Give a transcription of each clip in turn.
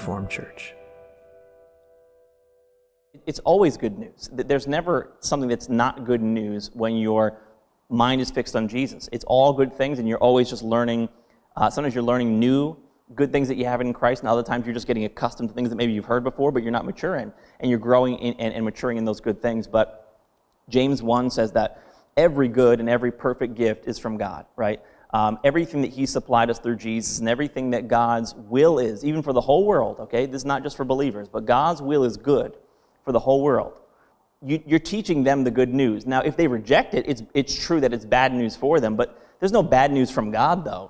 Reformed Church. It's always good news. There's never something that's not good news when your mind is fixed on Jesus. It's all good things, and you're always just learning. Sometimes you're learning new good things that you have in Christ, and other times you're just getting accustomed to things that maybe you've heard before, but you're not mature in, and you're growing in, and maturing in those good things. But James 1 says that every good and every perfect gift is from God, right? Everything that He supplied us through Jesus, and everything that God's will is, even for the whole world, okay? This is not just for believers, but God's will is good for the whole world. You're teaching them the good news. Now, if they reject it, it's true that it's bad news for them, but there's no bad news from God, though.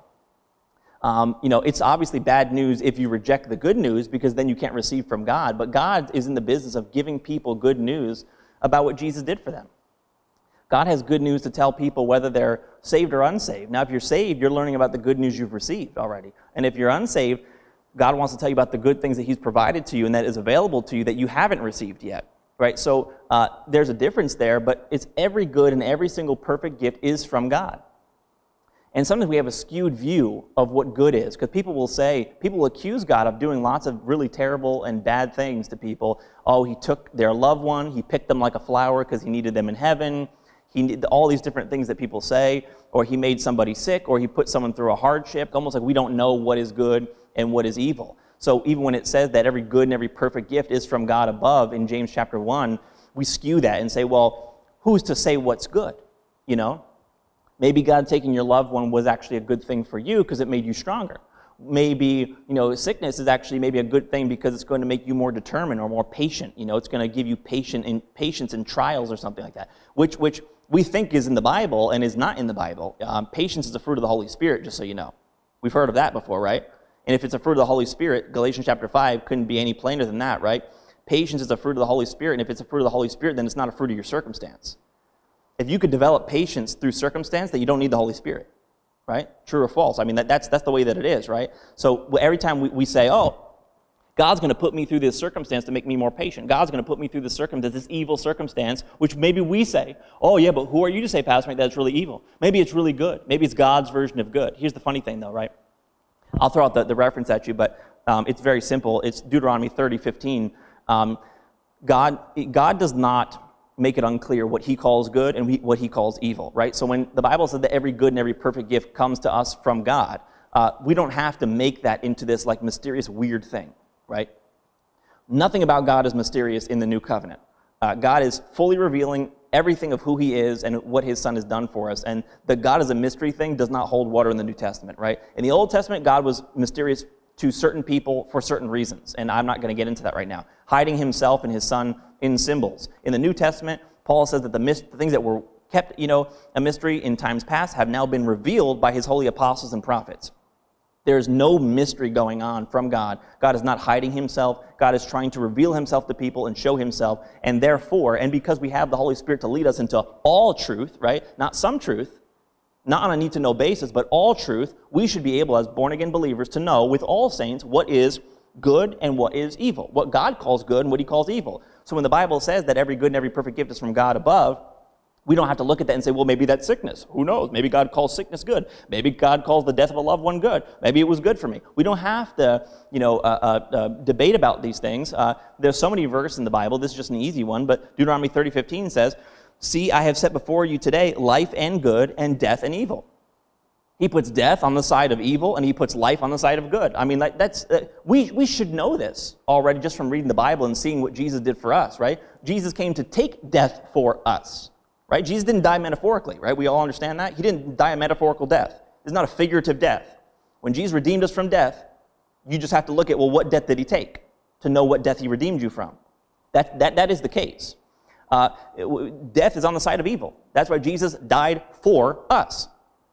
It's obviously bad news if you reject the good news, because then you can't receive from God. But God is in the business of giving people good news about what Jesus did for them. God has good news to tell people whether they're saved or unsaved. Now, if you're saved, you're learning about the good news you've received already. And if you're unsaved, God wants to tell you about the good things that He's provided to you and that is available to you that you haven't received yet. Right? So there's a difference there, but it's every good and every single perfect gift is from God. And sometimes we have a skewed view of what good is, because people will accuse God of doing lots of really terrible and bad things to people. Oh, He took their loved one, He picked them like a flower because He needed them in heaven. He did all these different things that people say, or He made somebody sick, or He put someone through a hardship, almost like we don't know what is good and what is evil. So even when it says that every good and every perfect gift is from God above in James chapter 1, we skew that and say, well, who's to say what's good? Maybe God taking your loved one was actually a good thing for you because it made you stronger. Maybe, sickness is actually maybe a good thing because it's going to make you more determined or more patient. It's going to give you patience in trials or something like that, which we think is in the Bible and is not in the Bible. Patience is a fruit of the Holy Spirit, just so you know. We've heard of that before, right? And if it's a fruit of the Holy Spirit, Galatians chapter 5 couldn't be any plainer than that, right? Patience is a fruit of the Holy Spirit, and if it's a fruit of the Holy Spirit, then it's not a fruit of your circumstance. If you could develop patience through circumstance, then you don't need the Holy Spirit, right? True or false? I mean, that's the way that it is, right? So every time we say, oh, God's going to put me through this circumstance to make me more patient. God's going to put me through this evil circumstance, which maybe we say, oh yeah, but who are you to say, Pastor Mike, that it's really evil? Maybe it's really good. Maybe it's God's version of good. Here's the funny thing though, right? I'll throw out the reference at you, but it's very simple. It's Deuteronomy 30:15. God does not make it unclear what He calls good and what He calls evil, right? So when the Bible said that every good and every perfect gift comes to us from God, we don't have to make that into this like mysterious weird thing, right? Nothing about God is mysterious in the New Covenant. God is fully revealing everything of who He is and what His Son has done for us. And the God is a mystery thing does not hold water in the New Testament, right? In the Old Testament, God was mysterious to certain people for certain reasons, and I'm not going to get into that right now. Hiding Himself and His Son in symbols. In the New Testament, Paul says that the things that were kept, a mystery in times past have now been revealed by His holy apostles and prophets. There's no mystery going on from God. God is not hiding Himself. God is trying to reveal Himself to people and show Himself. And therefore, and because we have the Holy Spirit to lead us into all truth, right? Not some truth, not on a need-to-know basis, but all truth, we should be able as born-again believers to know with all saints what is good and what is evil. What God calls good and what He calls evil. So when the Bible says that every good and every perfect gift is from God above, we don't have to look at that and say, well, maybe that's sickness. Who knows? Maybe God calls sickness good. Maybe God calls the death of a loved one good. Maybe it was good for me. We don't have to, debate about these things. There's so many verses in the Bible. This is just an easy one, but Deuteronomy 30:15 says, see, I have set before you today life and good and death and evil. He puts death on the side of evil and He puts life on the side of good. I mean, we should know this already just from reading the Bible and seeing what Jesus did for us, right? Jesus came to take death for us. Right? Jesus didn't die metaphorically, right? We all understand that. He didn't die a metaphorical death. It's not a figurative death. When Jesus redeemed us from death, you just have to look at, well, what death did He take to know what death He redeemed you from? That is the case. Death is on the side of evil. That's why Jesus died for us.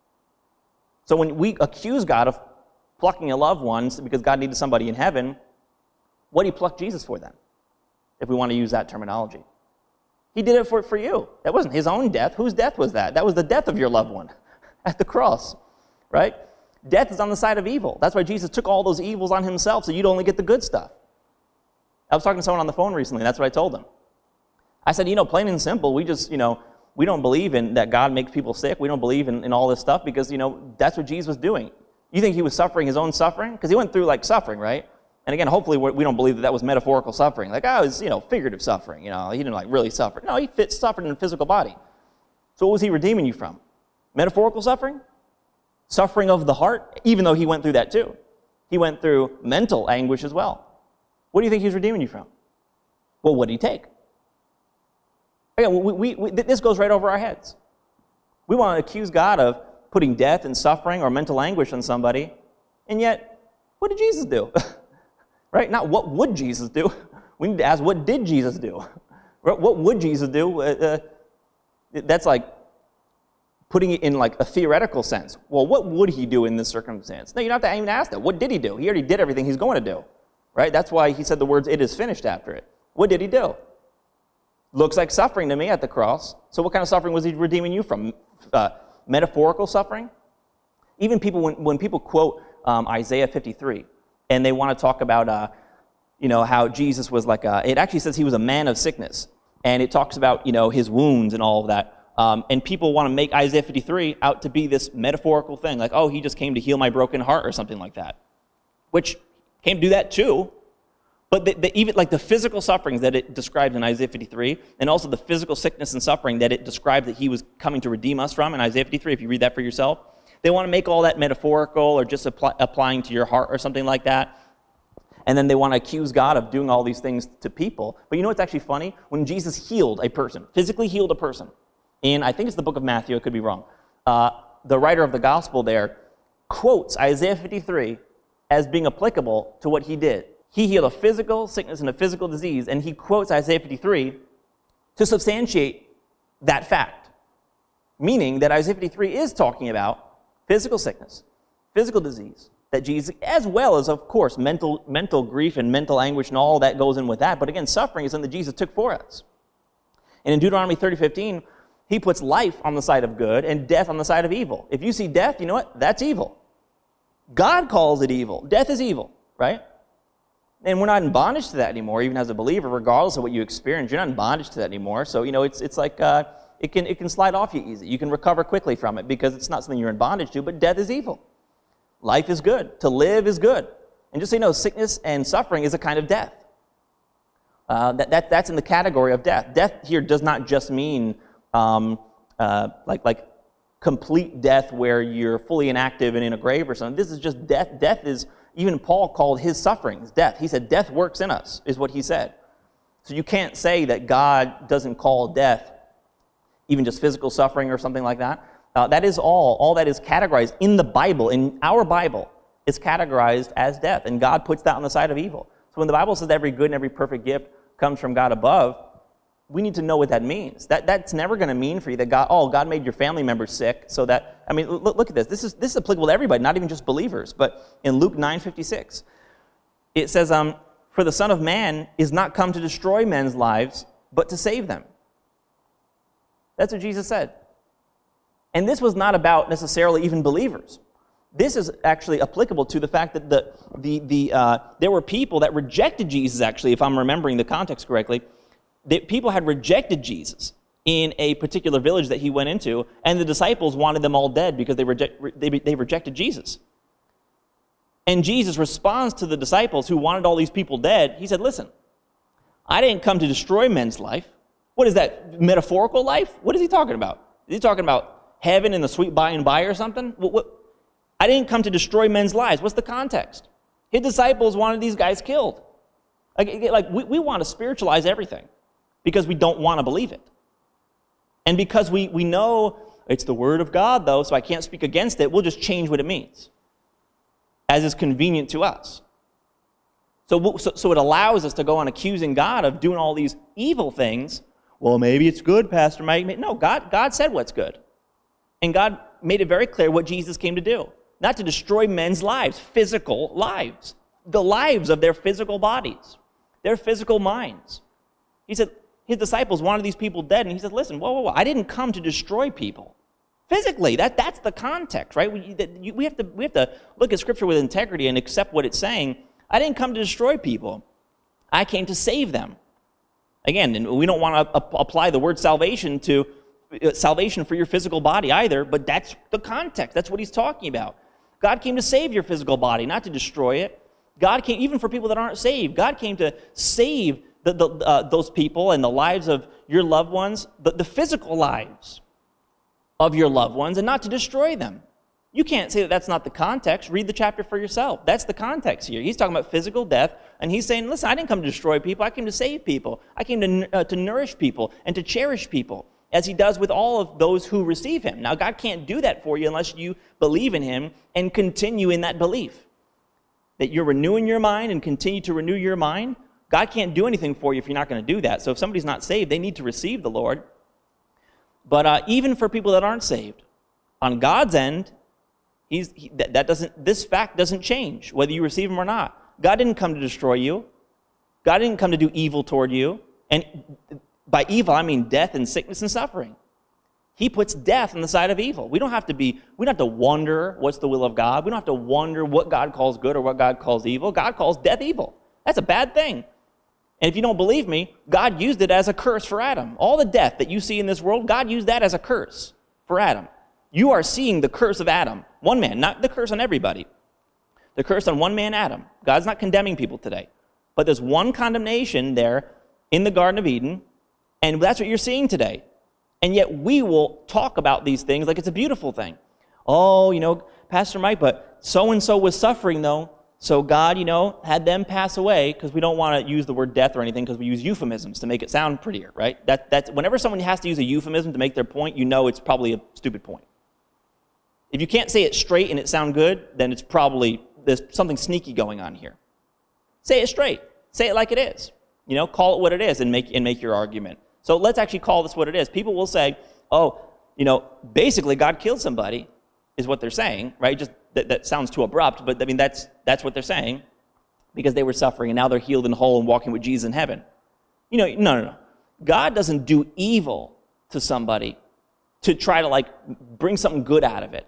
So when we accuse God of plucking a loved one because God needed somebody in heaven, what did He pluck Jesus for then? If we want to use that terminology. He did it for you. That wasn't His own death. Whose death was that? That was the death of your loved one at the cross, right? Death is on the side of evil. That's why Jesus took all those evils on Himself so you'd only get the good stuff. I was talking to someone on the phone recently, and that's what I told them. I said, plain and simple, we just, we don't believe in that God makes people sick. We don't believe in all this stuff because, that's what Jesus was doing. You think He was suffering His own suffering? Because He went through suffering, right? And again, hopefully we don't believe that was metaphorical suffering. Like, oh, it was, figurative suffering. He didn't really suffer. No, he suffered in a physical body. So what was he redeeming you from? Metaphorical suffering? Suffering of the heart? Even though he went through that too. He went through mental anguish as well. What do you think he was redeeming you from? Well, what did he take? Again, this goes right over our heads. We want to accuse God of putting death and suffering or mental anguish on somebody, and yet, what did Jesus do? Right? Not what would Jesus do. We need to ask, what did Jesus do? What would Jesus do? That's like putting it in like a theoretical sense. Well, what would he do in this circumstance? No, you don't have to even ask that. What did he do? He already did everything he's going to do. Right? That's why he said the words, "It is finished," after it. What did he do? Looks like suffering to me at the cross. So what kind of suffering was he redeeming you from? Metaphorical suffering? Even people, when people quote Isaiah 53, and they want to talk about, how Jesus was like it actually says he was a man of sickness. And it talks about, his wounds and all of that. And people want to make Isaiah 53 out to be this metaphorical thing. Like, oh, he just came to heal my broken heart or something like that. Which came to do that too. But even like the physical sufferings that it describes in Isaiah 53, and also the physical sickness and suffering that it described that he was coming to redeem us from in Isaiah 53, if you read that for yourself, they want to make all that metaphorical or just applying to your heart or something like that. And then they want to accuse God of doing all these things to people. But you know what's actually funny? When Jesus healed a person, physically healed a person, in I think it's the book of Matthew, I could be wrong, the writer of the gospel there quotes Isaiah 53 as being applicable to what he did. He healed a physical sickness and a physical disease, and he quotes Isaiah 53 to substantiate that fact. Meaning that Isaiah 53 is talking about physical sickness, physical disease, that Jesus, as well as, of course, mental grief and mental anguish and all that goes in with that. But again, suffering is something that Jesus took for us. And in Deuteronomy 30:15, he puts life on the side of good and death on the side of evil. If you see death, you know what? That's evil. God calls it evil. Death is evil, right? And we're not in bondage to that anymore, even as a believer, regardless of what you experience. You're not in bondage to that anymore. So, it's like it can slide off you easy. You can recover quickly from it because it's not something you're in bondage to, but death is evil. Life is good. To live is good. And just so you know, sickness and suffering is a kind of death. That's in the category of death. Death here does not just mean like complete death where you're fully inactive and in a grave or something. This is just death. Death is, even Paul called his sufferings death. He said, death works in us, is what he said. So you can't say that God doesn't call death even just physical suffering or something like that. That is all that is categorized in the Bible, in our Bible, is categorized as death. And God puts that on the side of evil. So when the Bible says every good and every perfect gift comes from God above, we need to know what that means. That's never going to mean for you that God made your family members sick so that, look at this. This is applicable to everybody, not even just believers. But in Luke 9:56, it says, for the Son of Man is not come to destroy men's lives, but to save them. That's what Jesus said. And this was not about necessarily even believers. This is actually applicable to the fact that there were people that rejected Jesus, actually, if I'm remembering the context correctly. People had rejected Jesus in a particular village that he went into, and the disciples wanted them all dead because they rejected Jesus. And Jesus responds to the disciples who wanted all these people dead. He said, listen, I didn't come to destroy men's life. What is that, metaphorical life? What is he talking about? Is he talking about heaven and the sweet by and by or something? I didn't come to destroy men's lives. What's the context? His disciples wanted these guys killed. We want to spiritualize everything because we don't want to believe it. And because we know it's the Word of God, though, so I can't speak against it, we'll just change what it means as is convenient to us. So it allows us to go on accusing God of doing all these evil things. Well, maybe it's good, Pastor Mike. No, God said what's good. And God made it very clear what Jesus came to do. Not to destroy men's lives, physical lives. The lives of their physical bodies, their physical minds. He said his disciples wanted these people dead, and he said, listen, whoa, I didn't come to destroy people. Physically, that's the context, right? We have to look at Scripture with integrity and accept what it's saying. I didn't come to destroy people. I came to save them. Again, and we don't want to apply the word salvation to salvation for your physical body either, but that's the context. That's what he's talking about. God came to save your physical body, not to destroy it. God came, even for people that aren't saved, God came to save those people and the lives of your loved ones, the physical lives of your loved ones, and not to destroy them. You can't say that that's not the context. Read the chapter for yourself. That's the context here. He's talking about physical death, and he's saying, listen, I didn't come to destroy people. I came to save people. I came to nourish people and to cherish people, as he does with all of those who receive him. Now, God can't do that for you unless you believe in him and continue in that belief. That you're renewing your mind and continue to renew your mind. God can't do anything for you if you're not going to do that. So if somebody's not saved, they need to receive the Lord. But even for people that aren't saved, on God's end, this fact doesn't change whether you receive him or not. God didn't come to destroy you. God didn't come to do evil toward you. And by evil, I mean death and sickness and suffering. He puts death on the side of evil. We don't have to wonder what's the will of God. We don't have to wonder what God calls good or what God calls evil. God calls death evil. That's a bad thing. And if you don't believe me, God used it as a curse for Adam. All the death that you see in this world, God used that as a curse for Adam. You are seeing the curse of Adam. One man, not the curse on everybody. The curse on one man, Adam. God's not condemning people today. But there's one condemnation there in the Garden of Eden, and that's what you're seeing today. And yet we will talk about these things like it's a beautiful thing. Oh, Pastor Mike, but so-and-so was suffering, though. So God, had them pass away, because we don't want to use the word death or anything, because we use euphemisms to make it sound prettier, right? That's whenever someone has to use a euphemism to make their point, it's probably a stupid point. If you can't say it straight and it sound good, then it's probably, there's something sneaky going on here. Say it straight. Say it like it is. Call it what it is and make your argument. So let's actually call this what it is. People will say, basically God killed somebody, is what they're saying, right? Just that sounds too abrupt, but I mean that's what they're saying, because they were suffering and now they're healed and whole and walking with Jesus in heaven. No. God doesn't do evil to somebody to try to bring something good out of it.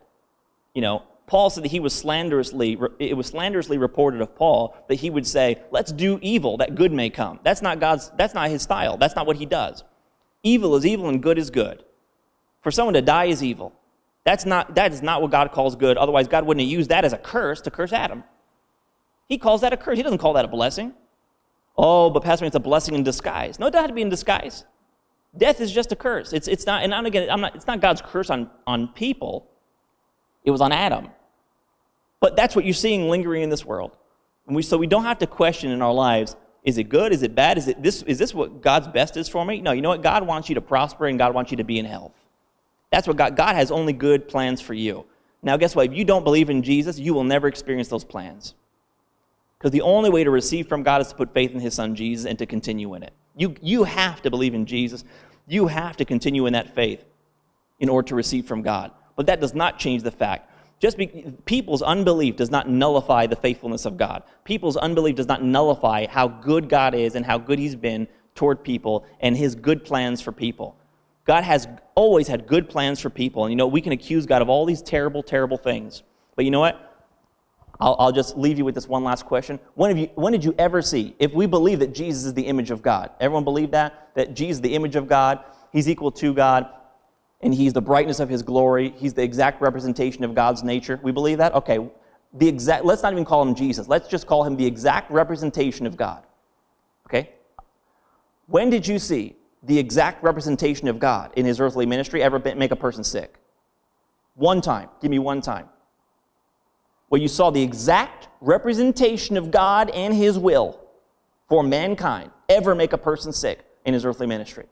Paul said that it was slanderously reported of Paul that he would say, let's do evil that good may come. That's not his style. That's not what he does. Evil is evil and good is good. For someone to die is evil. That is not what God calls good. Otherwise, God wouldn't have used that as a curse to curse Adam. He calls that a curse. He doesn't call that a blessing. Oh, but Pastor, it's a blessing in disguise. No, it doesn't have to be in disguise. Death is just a curse. It's not, and it's not God's curse on people. It was on Adam. But that's what you're seeing lingering in this world. So we don't have to question in our lives, is it good? Is it bad? Is this what God's best is for me? No, you know what? God wants you to prosper and God wants you to be in health. That's what God has only good plans for you. Now, guess what? If you don't believe in Jesus, you will never experience those plans. Because the only way to receive from God is to put faith in his son Jesus and to continue in it. You have to believe in Jesus. You have to continue in that faith in order to receive from God. But that does not change the fact. People's unbelief does not nullify the faithfulness of God. People's unbelief does not nullify how good God is and how good he's been toward people and his good plans for people. God has always had good plans for people. And we can accuse God of all these terrible, terrible things. But you know what? I'll just leave you with this one last question. When did you ever see, if we believe that Jesus is the image of God, everyone believe that Jesus is the image of God, he's equal to God, and he's the brightness of his glory, he's the exact representation of God's nature? We believe that? Okay, let's not even call him Jesus. Let's just call him the exact representation of God. Okay? When did you see the exact representation of God in his earthly ministry ever make a person sick? One time. Give me one time. Where you saw the exact representation of God and his will for mankind ever make a person sick in his earthly ministry.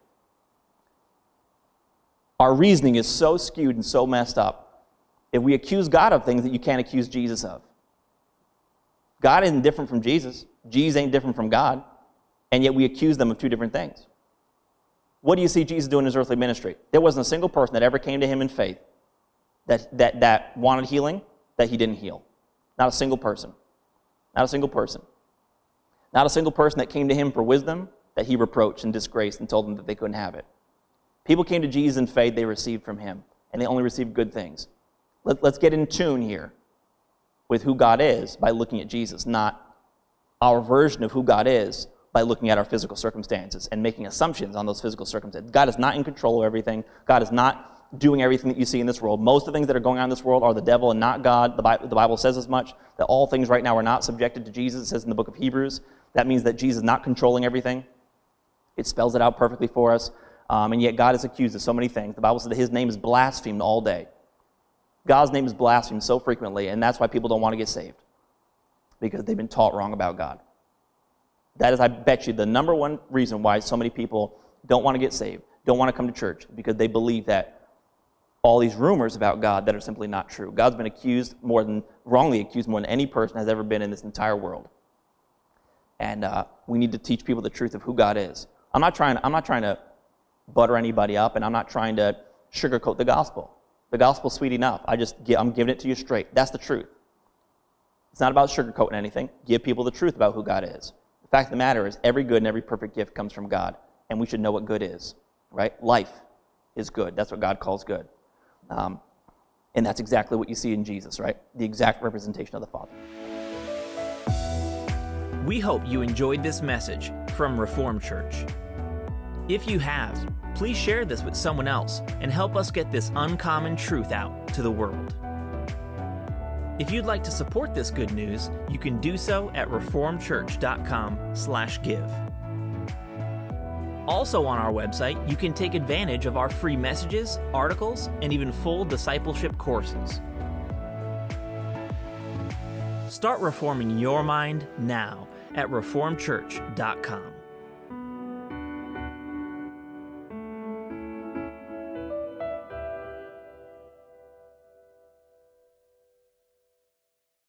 Our reasoning is so skewed and so messed up. If we accuse God of things that you can't accuse Jesus of. God isn't different from Jesus. Jesus ain't different from God. And yet we accuse them of two different things. What do you see Jesus doing in his earthly ministry? There wasn't a single person that ever came to him in faith that wanted healing that he didn't heal. Not a single person. Not a single person. Not a single person that came to him for wisdom that he reproached and disgraced and told them that they couldn't have it. People came to Jesus in faith, they received from him, and they only received good things. Let's get in tune here with who God is by looking at Jesus, not our version of who God is by looking at our physical circumstances and making assumptions on those physical circumstances. God is not in control of everything. God is not doing everything that you see in this world. Most of the things that are going on in this world are the devil and not God. The Bible says as much, that all things right now are not subjected to Jesus. It says in the book of Hebrews. That means that Jesus is not controlling everything. It spells it out perfectly for us. And yet God is accused of so many things. The Bible says that his name is blasphemed all day. God's name is blasphemed so frequently, and that's why people don't want to get saved, because they've been taught wrong about God. That is, I bet you, the number one reason why so many people don't want to get saved, don't want to come to church, because they believe that all these rumors about God that are simply not true. God's been wrongly accused more than any person has ever been in this entire world. And we need to teach people the truth of who God is. I'm not trying to butter anybody up, and I'm not trying to sugarcoat the gospel. The gospel's sweet enough. I'm giving it to you straight. That's the truth. It's not about sugarcoating anything. Give people the truth about who God is. The fact of the matter is, every good and every perfect gift comes from God, and we should know what good is, right? Life is good. That's what God calls good. And that's exactly what you see in Jesus, right? The exact representation of the Father. We hope you enjoyed this message from Reformed Church. If you have, please share this with someone else and help us get this uncommon truth out to the world. If you'd like to support this good news, you can do so at reformedchurch.com/give. Also on our website, you can take advantage of our free messages, articles, and even full discipleship courses. Start reforming your mind now at reformedchurch.com.